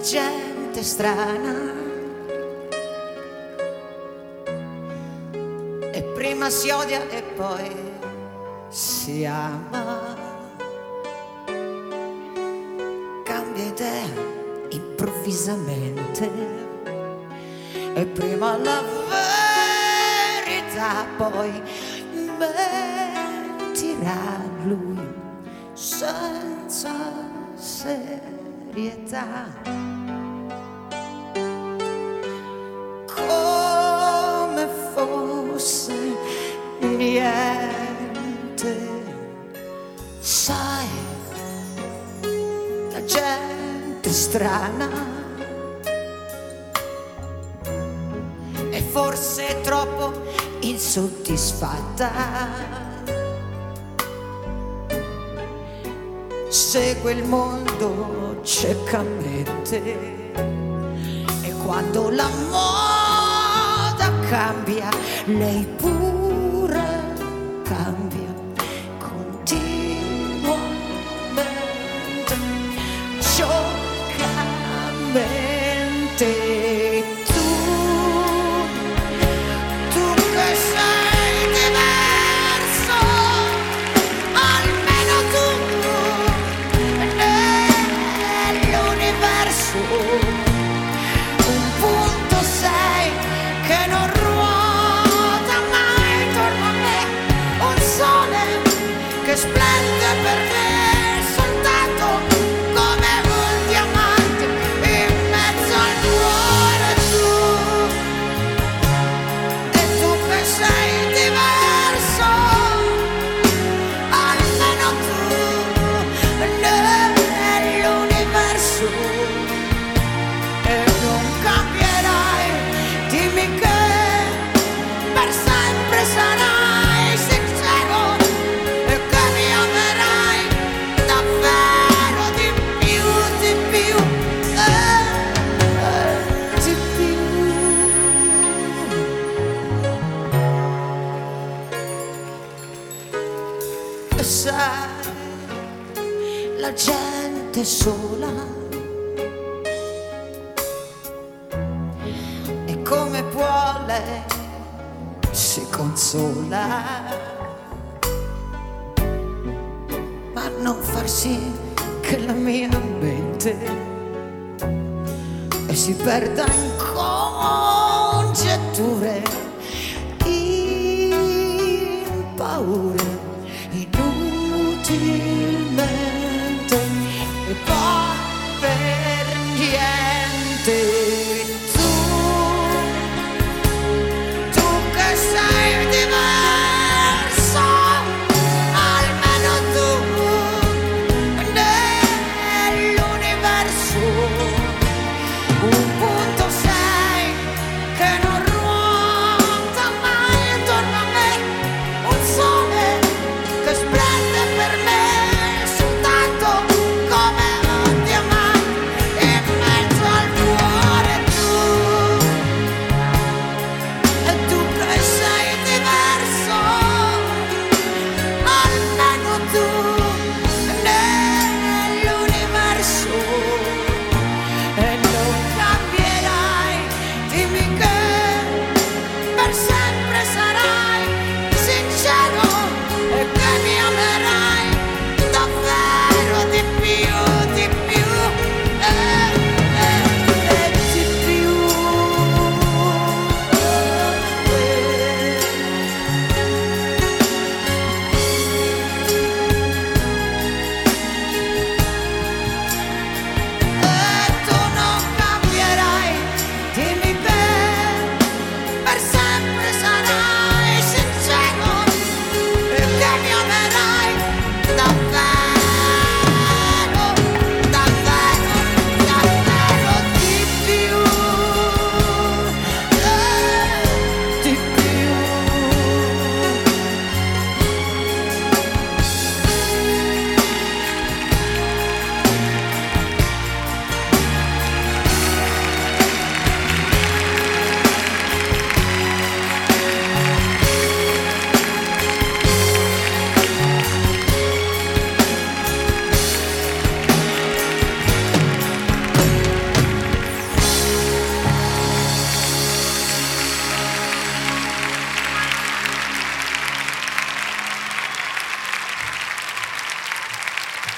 gente strana, e prima si odia e poi si ama. Cambia idea improvvisamente e prima la verità, poi mentirà lui senza serietà, come fosse niente. Sai, la gente strana è forse troppo insoddisfatta, segue il mondo ciecamente e quando la moda cambia, lei pure cambia continuamente, giocamente. Tu che sei diverso, almeno tu nell'universo, un punto sei che non ruota mai intorno a me, un sole che splende per me soltanto come un diamante in mezzo al cuore. E tu che sei diverso, almeno tu nell'universo, e non cambierai, dimmi che per sempre sarai sincero e che mi amerai davvero di più, di più, di più. E sai, la gente sola e come può lei si consola, ma non far sì che la mia mente si perda in congetture, in paure, inutilmente, e poi